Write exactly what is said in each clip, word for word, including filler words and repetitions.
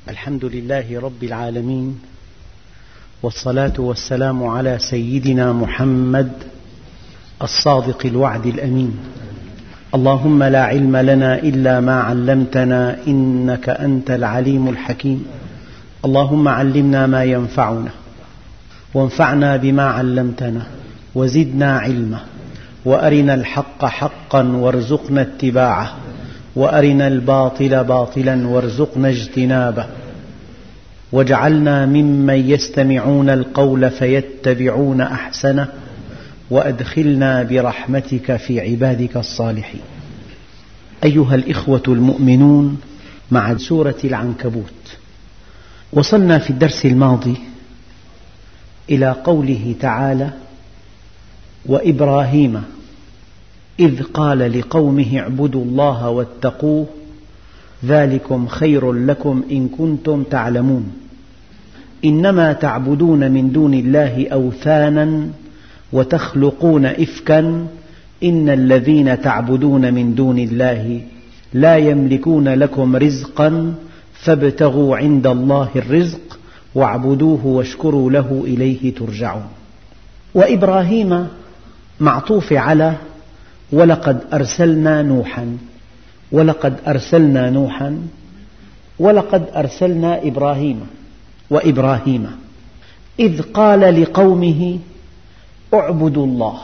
الحمد لله رب العالمين، والصلاة والسلام على سيدنا محمد الصادق الوعد الأمين. اللهم لا علم لنا إلا ما علمتنا إنك أنت العليم الحكيم. اللهم علمنا ما ينفعنا وانفعنا بما علمتنا وزدنا علما، وأرنا الحق حقا وارزقنا اتباعه، وأرنا الباطل باطلا وارزقنا اجتنابه، واجعلنا ممن يستمعون القول فيتبعون أحسنه، وأدخلنا برحمتك في عبادك الصالحين. أيها الإخوة المؤمنون، مع سورة العنكبوت. وصلنا في الدرس الماضي إلى قوله تعالى: وإبراهيم إذ قال لقومه اعبدوا الله واتقوه ذلكم خير لكم إن كنتم تعلمون. إنما تعبدون من دون الله أوثانا وتخلقون إفكا إن الذين تعبدون من دون الله لا يملكون لكم رزقا فابتغوا عند الله الرزق واعبدوه واشكروا له إليه ترجعون. وإبراهيم معطوف على ولقد أرسلنا نوحا، ولقد أرسلنا نوحا، ولقد أرسلنا إبراهيم. وإبراهيم إذ قال لقومه اعبدوا الله،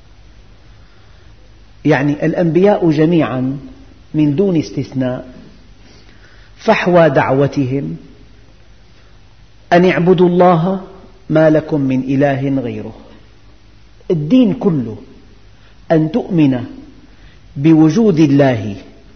يعني الأنبياء جميعا من دون استثناء فحوى دعوتهم أن اعبدوا الله ما لكم من إله غيره. الدين كله أن تؤمن بوجود الله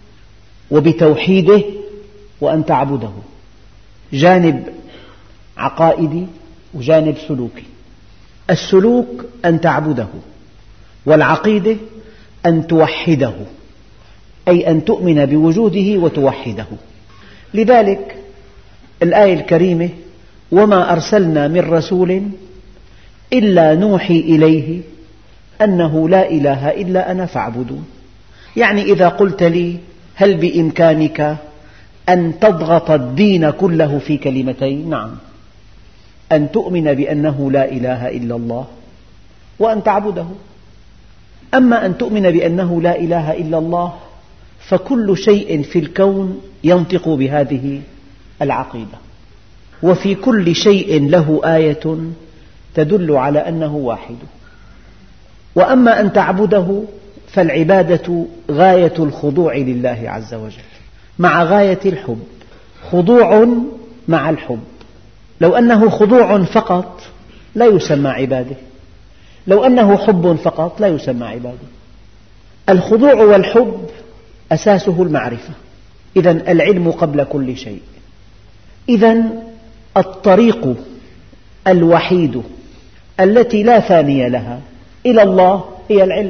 وبتوحيده وأن تعبده، جانب عقائدي وجانب سلوكي. السلوك أن تعبده، والعقيدة أن توحده، أي أن تؤمن بوجوده وتوحده. لذلك الآية الكريمة: وما أرسلنا من رسول إلا نوحي إليه أنه لا إله إلا أنا فاعبدون. يعني إذا قلت لي هل بإمكانك أن تضغط الدين كله في كلمتين؟ نعم، أن تؤمن بأنه لا إله إلا الله وأن تعبده. أما أن تؤمن بأنه لا إله إلا الله فكل شيء في الكون ينطق بهذه العقيدة، وفي كل شيء له آية تدل على أنه واحد. وأما أن تعبده فالعبادة غاية الخضوع لله عز وجل مع غاية الحب، خضوع مع الحب. لو أنه خضوع فقط لا يسمى عبادة، لو أنه حب فقط لا يسمى عبادة. الخضوع والحب أساسه المعرفة، إذن العلم قبل كل شيء. إذن الطريق الوحيد التي لا ثانية لها إلى الله هي العلم.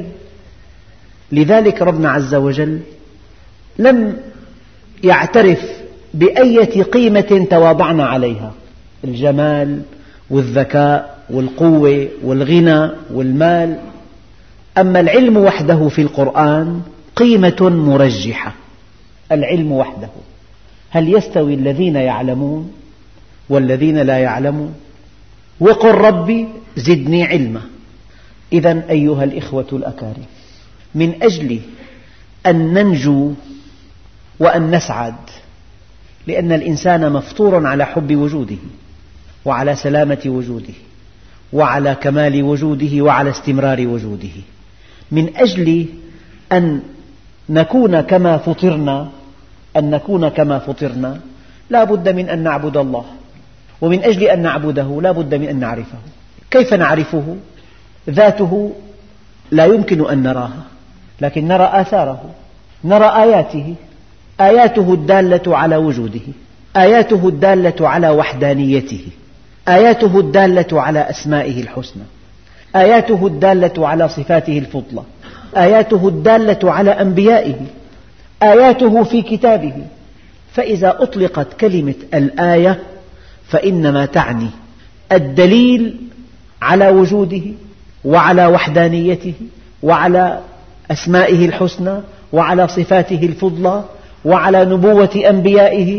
لذلك ربنا عز وجل لم يعترف بأية قيمة تواضعنا عليها: الجمال والذكاء والقوة والغنى والمال. أما العلم وحده في القرآن قيمة مرجحة، العلم وحده. هل يستوي الذين يعلمون والذين لا يعلمون؟ وقل ربي زدني علما. إذن أيها الإخوة الأكارم، من أجل أن ننجو وأن نسعد، لأن الإنسان مفطور على حب وجوده وعلى سلامة وجوده وعلى كمال وجوده وعلى استمرار وجوده، من أجل أن نكون كما فطرنا أن نكون كما فطرنا لا بد من أن نعبد الله، ومن أجل أن نعبده لا بد من أن نعرفه. كيف نعرفه؟ ذاته لا يمكن أن نراها، لكن نرى آثاره، نرى آياته، آياته الدالة على وجوده، آياته الدالة على وحدانيته، آياته الدالة على أسمائه الحسنى، آياته الدالة على صفاته الفضلى، آياته الدالة على أنبيائه، آياته في كتابه. فإذا أطلقت كلمة الآية فإنما تعني الدليل على وجوده وعلى وحدانيته وعلى أسمائه الحسنى وعلى صفاته الفضلى وعلى نبوة أنبيائه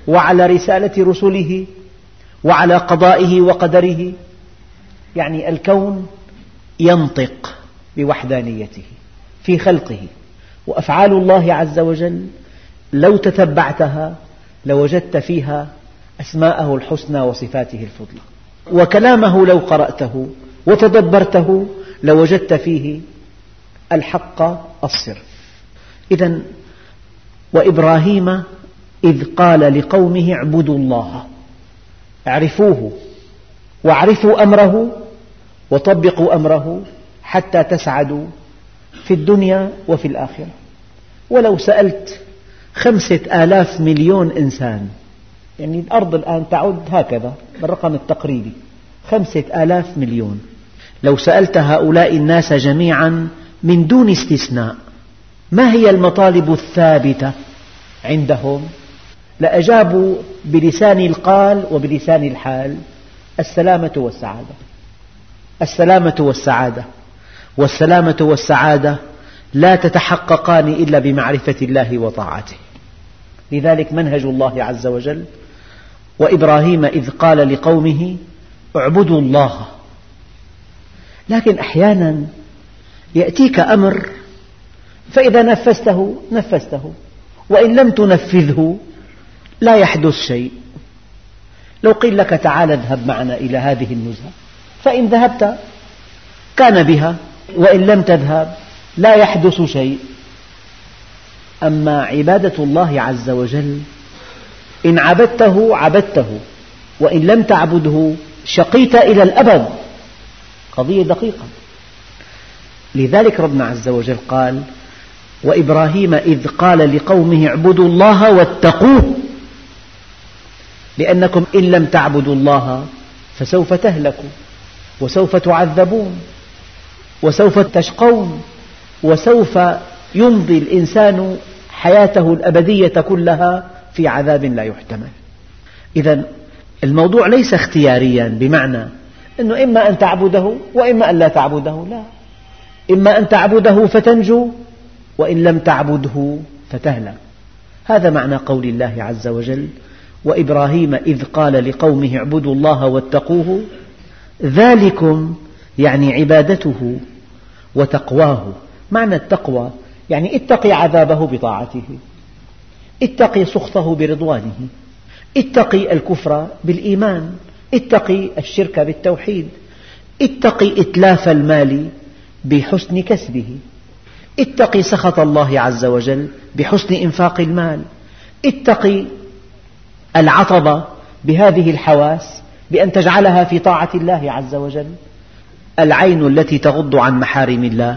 وعلى رسالة رسله وعلى قضائه وقدره. يعني الكون ينطق بوحدانيته في خلقه، وأفعال الله عز وجل لو تتبعتها لوجدت فيها أسماءه الحسنى وصفاته الفضلى، وكلامه لو قرأته وتدبرته لوجدت فيه الحق الصرف. إذن وإبراهيم إذ قال لقومه اعبدوا الله، اعرفوه واعرفوا أمره وطبقوا أمره حتى تسعدوا في الدنيا وفي الآخرة. ولو سألت خمسة آلاف مليون إنسان، يعني الأرض الآن تعد هكذا بالرقم التقريبي خمسة آلاف مليون، لو سألت هؤلاء الناس جميعا من دون استثناء ما هي المطالب الثابتة عندهم، لأجابوا بلسان القال وبلسان الحال: السلامة والسعادة. السلامة والسعادة، والسلامة والسعادة لا تتحققان إلا بمعرفة الله وطاعته. لذلك منهج الله عز وجل: وإبراهيم إذ قال لقومه اعبدوا الله. لكن أحيانا يأتيك أمر فإذا نفذته نفذته، وإن لم تنفذه لا يحدث شيء. لو قيل لك تعال اذهب معنا إلى هذه النزهة، فإن ذهبت كان بها، وإن لم تذهب لا يحدث شيء. أما عبادة الله عز وجل إن عبدته عبدته، وإن لم تعبده شقيت إلى الأبد. قضية دقيقة. لذلك ربنا عز وجل قال: وإبراهيم إذ قال لقومه اعبدوا الله واتقوه، لأنكم إن لم تعبدوا الله فسوف تهلكوا، وسوف تعذبون، وسوف تشقون، وسوف يمضي الإنسان حياته الأبدية كلها في عذاب لا يحتمل. إذن الموضوع ليس اختياريا بمعنى أنه إما أن تعبده وإما أن لا تعبده، لا، إما أن تعبده فتنجو، وإن لم تعبده فتهلك. هذا معنى قول الله عز وجل: وإبراهيم إذ قال لقومه اعبدوا الله واتقوه. ذلكم يعني عبادته وتقواه. معنى التقوى يعني اتقي عذابه بطاعته، اتقي سخطه برضوانه، اتقي الكفر بالإيمان، اتقي الشرك بالتوحيد، اتقي إتلاف المال بحسن كسبه، اتقي سخط الله عز وجل بحسن إنفاق المال، اتقي العطب بهذه الحواس بأن تجعلها في طاعة الله عز وجل. العين التي تغض عن محارم الله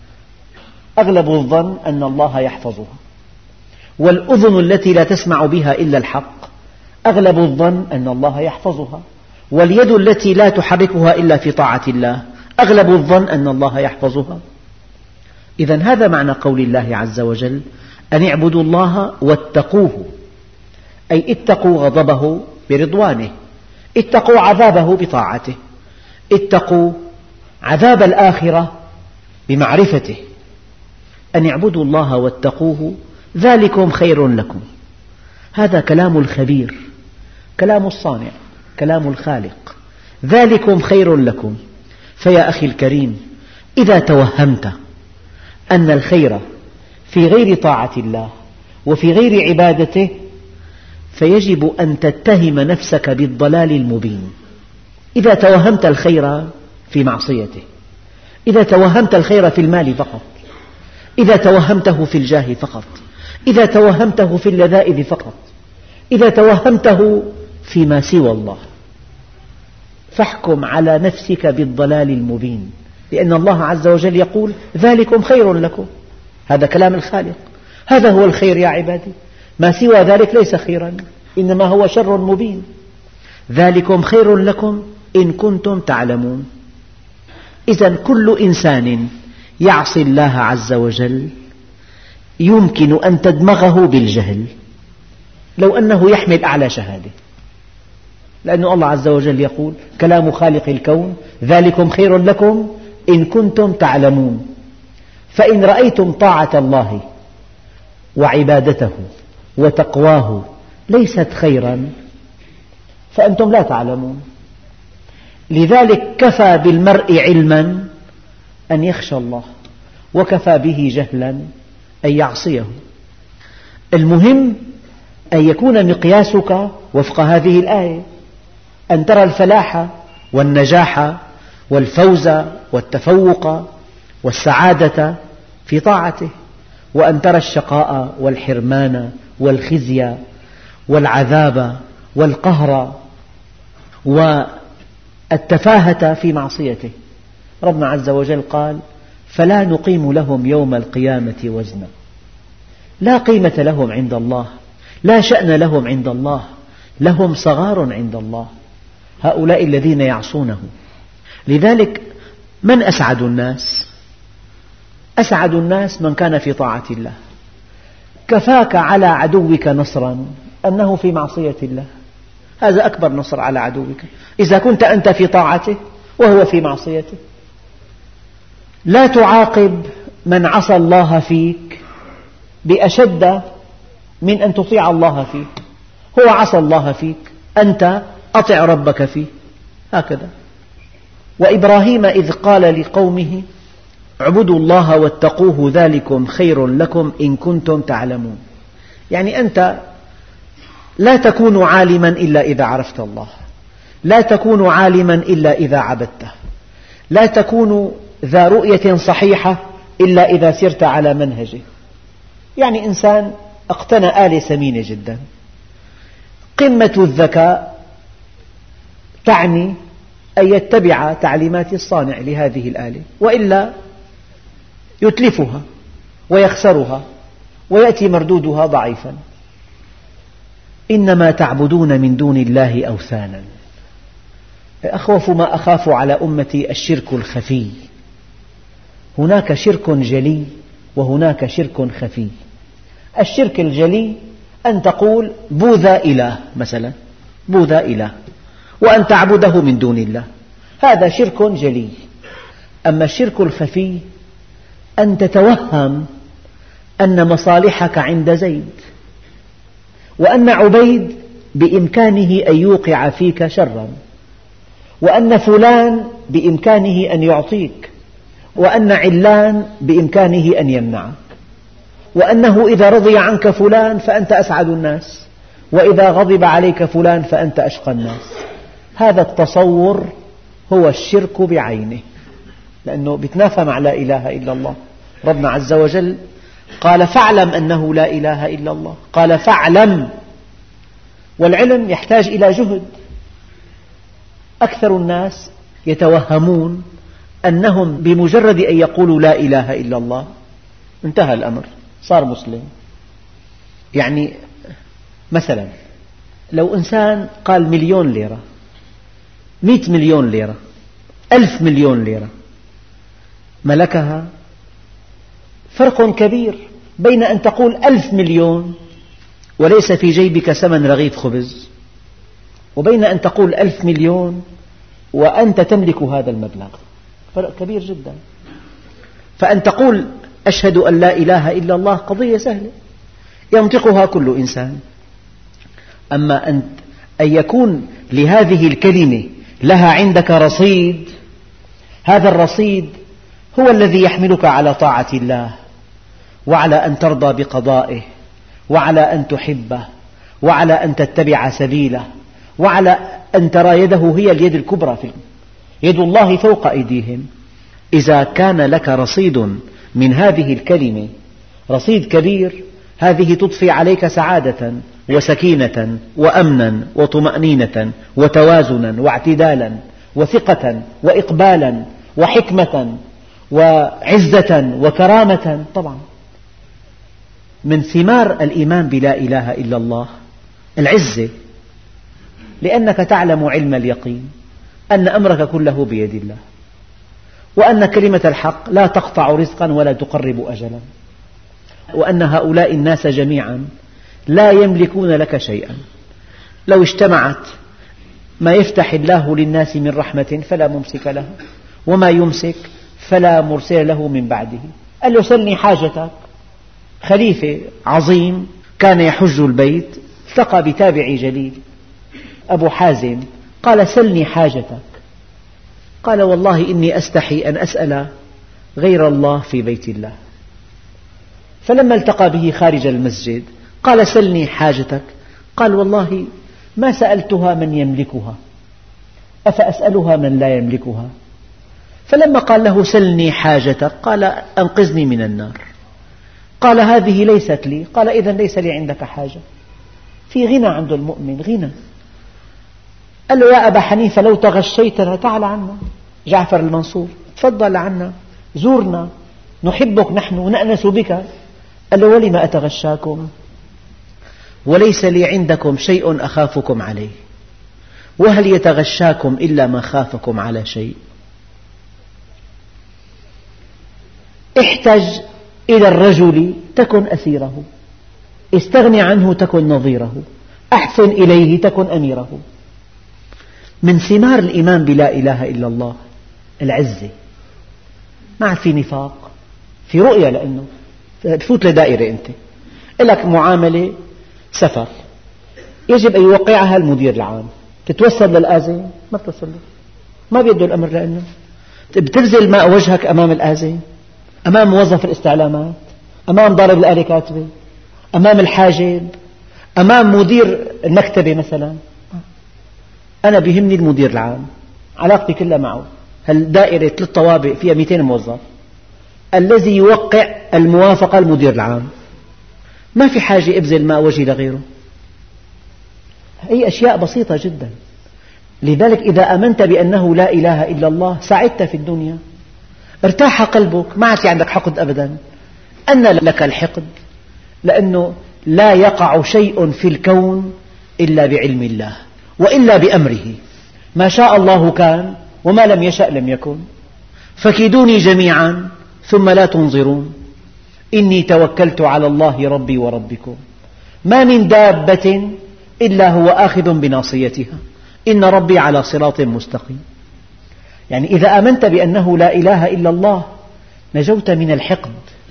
أغلب الظن أن الله يحفظها، والأذن التي لا تسمع بها إلا الحق أغلب الظن أن الله يحفظها، واليد التي لا تحركها إلا في طاعة الله أغلب الظن أن الله يحفظها. إذن هذا معنى قول الله عز وجل: أن اعبدوا الله واتقوه، أي اتقوا غضبه برضوانه، اتقوا عذابه بطاعته، اتقوا عذاب الآخرة بمعرفته. أن اعبدوا الله واتقوه ذلكم خير لكم. هذا كلام الخبير، كلام الصانع، كلام الخالق. ذلكم خير لكم. فيا أخي الكريم، إذا توهمت أن الخير في غير طاعة الله وفي غير عبادته فيجب أن تتهم نفسك بالضلال المبين. إذا توهمت الخير في معصيته، إذا توهمت الخير في المال فقط، إذا توهمته في الجاه فقط، إذا توهمته في اللذائذ فقط، إذا توهمته فيما سوى الله، فاحكم على نفسك بالضلال المبين، لأن الله عز وجل يقول: ذلكم خير لكم. هذا كلام الخالق، هذا هو الخير يا عبادي، ما سوى ذلك ليس خيرا، إنما هو شر مبين. ذلكم خير لكم إن كنتم تعلمون. إذن كل إنسان يعصي الله عز وجل يمكن أن تدمغه بالجهل لو أنه يحمل أعلى شهادة، لأن الله عز وجل يقول: كلام خالق الكون: ذلكم خير لكم إن كنتم تعلمون. فإن رأيتم طاعة الله وعبادته وتقواه ليست خيرا فأنتم لا تعلمون. لذلك كفى بالمرء علما أن يخشى الله، وكفى به جهلا أن يعصيه. المهم أن يكون مقياسك وفق هذه الآية، أن ترى الفلاح والنجاح والفوز والتفوق والسعادة في طاعته، وأن ترى الشقاء والحرمان والخزي والعذاب والقهر والتفاهة في معصيته. ربنا عز وجل قال: فلا نقيم لهم يوم القيامة وزنا. لا قيمة لهم عند الله، لا شأن لهم عند الله، لهم صغار عند الله، هؤلاء الذين يعصونه. لذلك من أسعد الناس؟ أسعد الناس من كان في طاعة الله. كفاك على عدوك نصرا أنه في معصية الله، هذا أكبر نصر على عدوك، إذا كنت أنت في طاعته وهو في معصيته. لا تعاقب من عصى الله فيك بأشد من أن تطيع الله فيه. هو عصى الله فيك، أنت أطع ربك فيه، هكذا. وإبراهيم إذ قال لقومه: اعبدوا الله واتقوه ذلكم خير لكم إن كنتم تعلمون. يعني أنت لا تكون عالما إلا إذا عرفت الله، لا تكون عالما إلا إذا عبدته، لا تكون ذا رؤية صحيحة إلا إذا سرت على منهجه. يعني إنسان اقتنى آلة ثمينة جدا، قمة الذكاء تعني أن يتبع تعليمات الصانع لهذه الآلة، وإلا يتلفها ويخسرها ويأتي مردودها ضعيفا. إنما تعبدون من دون الله أوثانا. أخوف ما أخاف على أمتي الشرك الخفي. هناك شرك جلي وهناك شرك خفي. الشرك الجلي أن تقول بوذا إله مثلا، بوذا إله، وأن تعبده من دون الله، هذا شرك جلي. أما الشرك الخفي أن تتوهم أن مصالحك عند زيد، وأن عبيد بإمكانه أن يوقع فيك شرا، وأن فلان بإمكانه أن يعطيك، وأن علان بإمكانه أن يمنعك، وأنه إذا رضي عنك فلان فأنت أسعد الناس، وإذا غضب عليك فلان فأنت أشقى الناس. هذا التصور هو الشرك بعينه، لأنه يتنافى مع لا إله إلا الله. ربنا عز وجل قال: فاعلم أنه لا إله إلا الله، قال: فاعلم. والعلم يحتاج إلى جهد. أكثر الناس يتوهمون أنهم بمجرد أن يقولوا لا إله إلا الله انتهى الأمر، صار مسلم. يعني مثلا لو إنسان قال مليون ليرة، مئة مليون ليرة، ألف مليون ليرة، ملكها، فرق كبير بين أن تقول ألف مليون وليس في جيبك ثمن رغيف خبز، وبين أن تقول ألف مليون وأنت تملك هذا المبلغ، فرق كبير جدا. فأن تقول أشهد أن لا إله إلا الله قضية سهلة ينطقها كل إنسان. أما أن يكون لهذه الكلمة لها عندك رصيد، هذا الرصيد هو الذي يحملك على طاعة الله، وعلى أن ترضى بقضائه، وعلى أن تحبه، وعلى أن تتبع سبيله، وعلى أن ترى يده هي اليد الكبرى، في يد الله فوق أيديهم. إذا كان لك رصيد من هذه الكلمة، رصيد كبير، هذه تضفي عليك سعادة وسكينة وأمنا وطمأنينة وتوازنا واعتدالا وثقة وإقبالا وحكمة وعزة وكرامة. طبعا من ثمار الإيمان بلا إله إلا الله العزة، لأنك تعلم علم اليقين أن أمرك كله بيد الله، وأن كلمة الحق لا تقطع رزقا ولا تقرب أجلا، وأن هؤلاء الناس جميعا لا يملكون لك شيئا. لو اجتمعت ما يفتح الله للناس من رحمة فلا ممسك له، وما يمسك فلا مرسل له من بعده. قال له: سلني حاجتك. خليفة عظيم كان يحج البيت، التقى بتابعي جليل أبو حازم، قال: سلني حاجتك. قال: والله إني أستحي أن أسأل غير الله في بيت الله. فلما التقى به خارج المسجد قال: سلني حاجتك. قال: والله ما سألتها من يملكها، أفأسألها من لا يملكها؟ فلما قال له: سلني حاجتك، قال: أنقذني من النار. قال: هذه ليست لي. قال: إذن ليس لي عندك حاجة. في غنى عند المؤمن، غنى. قال له: يا أبا حنيفة لو تغشيتنا تعال عنا. جعفر المنصور: تفضل عنا، زورنا، نحبك نحن ونأنس بك. قال له: ولم أتغشاكم؟ وليس لي عندكم شيء أخافكم عليه، وهل يتغشاكم إلا ما خافكم على شيء؟ احتج إلى الرجل تكن أسيره، استغن عنه تكن نظيره، أحسن إليه تكن أميره. من ثمار الإيمان بلا إله إلا الله العزة، ما في نفاق، في رؤية، لأنه تفوت لدائرة أنت لك معاملة سفر يجب أن يوقعها المدير العام، تتوسل للآذن ما بتوصل له، ما بيده الأمر، لأنه بتبذل ماء وجهك أمام الآذن، أمام موظف الاستعلامات، أمام ضارب الآلة كاتبة، أمام الحاجب، أمام مدير المكتبة مثلا. أنا بيهمني المدير العام، علاقتي كلها معه. هالدائرة ثلاث طوابق فيها مئتين موظف، الذي يوقع الموافقة المدير العام، ما في حاجة أبذل ماء وجهي لغيره. هي أشياء بسيطة جدا. لذلك إذا آمنت بأنه لا إله إلا الله سعدت في الدنيا، ارتاح قلبك، ما عاد عندك حقد أبدا. أن لك الحقد؟ لأنه لا يقع شيء في الكون إلا بعلم الله وإلا بأمره، ما شاء الله كان وما لم يشأ لم يكن. فكيدوني جميعا ثم لا تنظرون إني توكلت على الله ربي وربكم ما من دابة إلا هو آخذ بناصيتها إن ربي على صراط مستقيم. يعني إذا آمنت بأنه لا إله إلا الله نجوت من الحقد،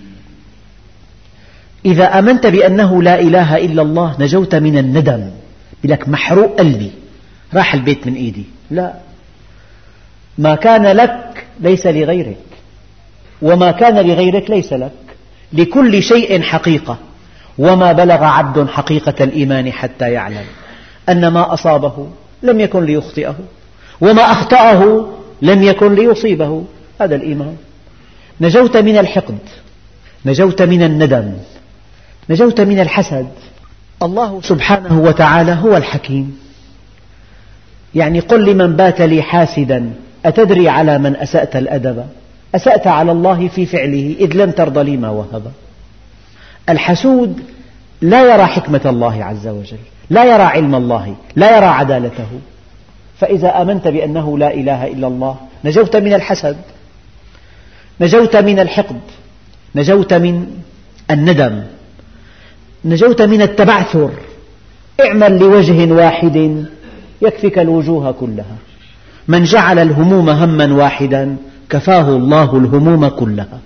إذا آمنت بأنه لا إله إلا الله نجوت من الندم. لك محروق قلبي، راح البيت من إيدي. لا، ما كان لك ليس لغيرك، وما كان لغيرك ليس لك. لكل شيء حقيقة، وما بلغ عبد حقيقة الإيمان حتى يعلم أن ما أصابه لم يكن ليخطئه وما أخطأه لم يكن ليصيبه. هذا الإيمان. نجوت من الحقد، نجوت من الندم، نجوت من الحسد. الله سبحانه وتعالى هو الحكيم. يعني قل لمن بات لي حاسدا أتدري على من أسأت الأدب؟ أسأت على الله في فعله إذ لم ترض لي ما وهب. الحسود لا يرى حكمة الله عز وجل، لا يرى علم الله، لا يرى عدالته. فإذا آمنت بأنه لا إله إلا الله نجوت من الحسد، نجوت من الحقد، نجوت من الندم، نجوت من التبعثر. اعمل لوجه واحد يكفك الوجوه كلها. من جعل الهموم هما واحدا كفاه الله الهموم كلها.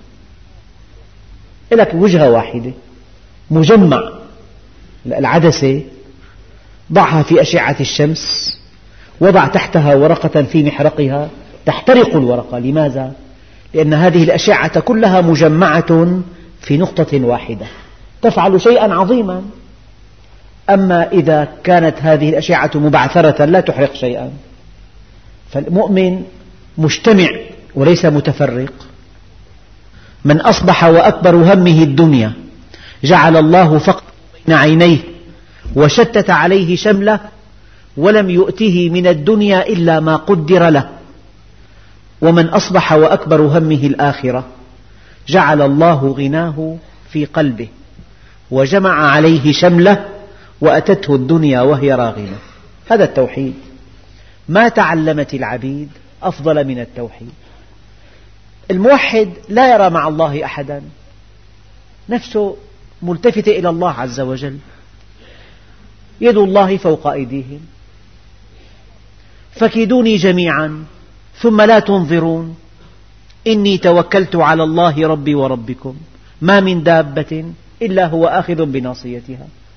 لك وجهة واحدة مجمع. العدسة ضعها في أشعة الشمس، وضع تحتها ورقة في محرقها تحترق الورقة. لماذا؟ لأن هذه الأشعة كلها مجمعة في نقطة واحدة تفعل شيئا عظيما. أما إذا كانت هذه الأشعة مبعثرة لا تحرق شيئا. فالمؤمن مجتمع وليس متفرق. من أصبح وأكبر همه الدنيا جعل الله فقر بين عينيه وشتت عليه شمله ولم يؤته من الدنيا إلا ما قدر له. ومن أصبح وأكبر همه الآخرة جعل الله غناه في قلبه وجمع عليه شمله وأتته الدنيا وهي راغمة. هذا التوحيد. ما تعلمت العبيد أفضل من التوحيد. الموحد لا يرى مع الله أحدا، نفسه ملتفتة إلى الله عز وجل، يد الله فوق أيديهم. فكيدوني جميعا ثم لا تنظرون إني توكلت على الله ربي وربكم ما من دابة إلا هو آخذ بناصيتها.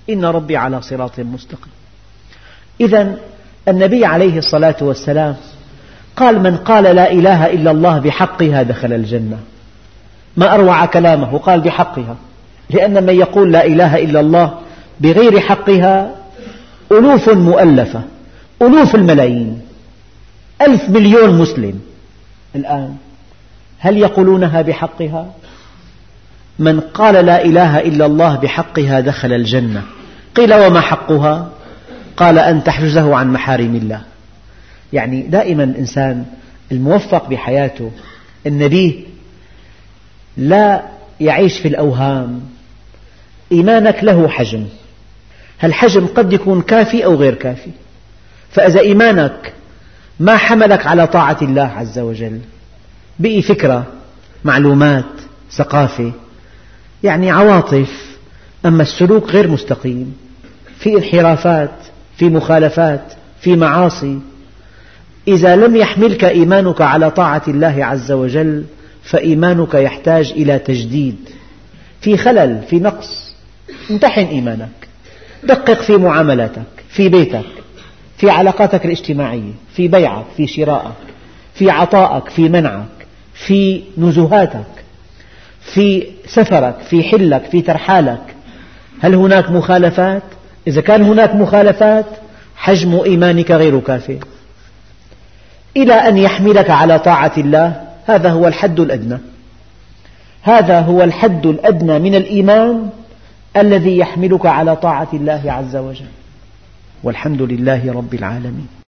إن ربي على صراط مستقيم. إذن النبي عليه الصلاة والسلام قال: من قال لا إله إلا الله بحقها دخل الجنة. ما أروع كلامه، قال بحقها، لأن من يقول لا إله إلا الله بغير حقها ألوف مؤلفة، ألوف الملايين، ألف مليون مسلم الآن، هل يقولونها بحقها؟ من قال لا إله إلا الله بحقها دخل الجنة. قيل: وما حقها؟ قال: أن تحجزه عن محارم الله. يعني دائما الإنسان الموفق بحياته النبيه لا يعيش في الأوهام. إيمانك له حجم، هالحجم قد يكون كافي أو غير كافي، فإذا إيمانك ما حملك على طاعة الله عز وجل، بقي فكرة، معلومات، ثقافة، يعني عواطف، أما السلوك غير مستقيم، في انحرافات، في مخالفات، في معاصي، إذا لم يحملك إيمانك على طاعة الله عز وجل فإيمانك يحتاج إلى تجديد، في خلل، في نقص. امتحن إيمانك، دقق في معاملاتك، في بيتك، في علاقاتك الاجتماعية، في بيعك، في شرائك، في عطائك، في منعك، في نزهاتك، في سفرك، في حلك، في ترحالك، هل هناك مخالفات؟ إذا كان هناك مخالفات حجم إيمانك غير كافٍ إلى أن يحملك على طاعة الله. هذا هو الحد الأدنى، هذا هو الحد الأدنى من الإيمان الذي يحملك على طاعة الله عز وجل. والحمد لله رب العالمين.